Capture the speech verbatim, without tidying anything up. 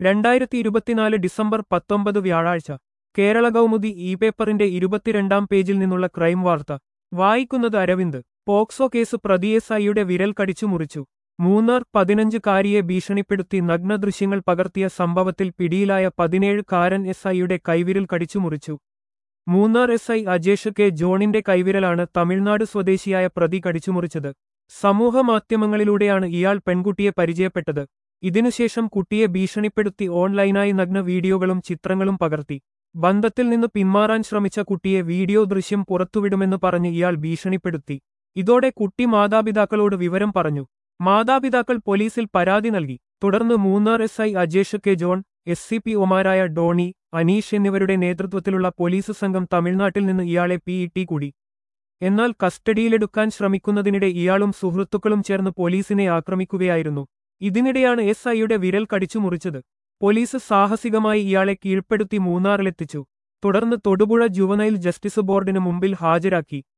രണ്ടായിരത്തി ഇരുപത്തിനാല് ഡിസംബർ പത്തൊമ്പത് വ്യാഴാഴ്ച കേരള കൗമുദി ഇ പേപ്പറിന്റെ ഇരുപത്തിരണ്ടാം പേജിൽ നിന്നുള്ള ക്രൈം വാർത്ത വായിക്കുന്നത് അരവിന്ദ്. പോക്സോ കേസ് പ്രതി എസ് ഐയുടെ വിരൽ കടിച്ചു മുറിച്ചു. മൂന്നാർ പതിനഞ്ചുകാരിയെ ഭീഷണിപ്പെടുത്തി നഗ്നദൃശ്യങ്ങൾ പകർത്തിയ സംഭവത്തിൽ പിടിയിലായ പതിനേഴുകാരൻ എസ് ഐയുടെ കൈവിരൽ കടിച്ചു മുറിച്ചു. Munnar S I Ajesh K ജോണിന്റെ കൈവിരലാണ് തമിഴ്നാട് സ്വദേശിയായ പ്രതി കടിച്ചുമുറിച്ചത്. സമൂഹമാധ്യമങ്ങളിലൂടെയാണ് ഇയാൾ പെൺകുട്ടിയെ പരിചയപ്പെട്ടത്. ഇതിനുശേഷം കുട്ടിയെ ഭീഷണിപ്പെടുത്തി ഓൺലൈനായി നഗ്ന വീഡിയോകളും ചിത്രങ്ങളും പകർത്തി. ബന്ധത്തിൽ നിന്ന് പിന്മാറാൻ ശ്രമിച്ച കുട്ടിയെ വീഡിയോ ദൃശ്യം പുറത്തുവിടുമെന്ന് പറഞ്ഞ് ഇയാൾ ഭീഷണിപ്പെടുത്തി. ഇതോടെ കുട്ടി മാതാപിതാക്കളോട് വിവരം പറഞ്ഞു. മാതാപിതാക്കൾ പോലീസിൽ പരാതി നൽകി. തുടർന്ന് Munnar S I Ajesh K John, S C P ഒമാരായ ഡോണി, അനീഷ് എന്നിവരുടെ നേതൃത്വത്തിലുള്ള പോലീസ് സംഘം തമിഴ്നാട്ടിൽ നിന്ന് ഇയാളെ പിഇടി കൂടി. എന്നാൽ കസ്റ്റഡിയിലെടുക്കാൻ ശ്രമിക്കുന്നതിനിടെ ഇയാളും സുഹൃത്തുക്കളും ചേർന്ന് പോലീസിനെ ആക്രമിക്കുകയായിരുന്നു. ഇതിനിടെയാണ് എസ് ഐയുടെ വിരൽ കടിച്ചു മുറിച്ചത്. പോലീസ് സാഹസികമായി ഇയാളെ കീഴ്പ്പെടുത്തി മൂന്നാറിലെത്തിച്ചു. തുടർന്ന് തൊടുപുഴ ജുവനൈൽ ജസ്റ്റിസ് ബോർഡിന് മുമ്പിൽ ഹാജരാക്കി.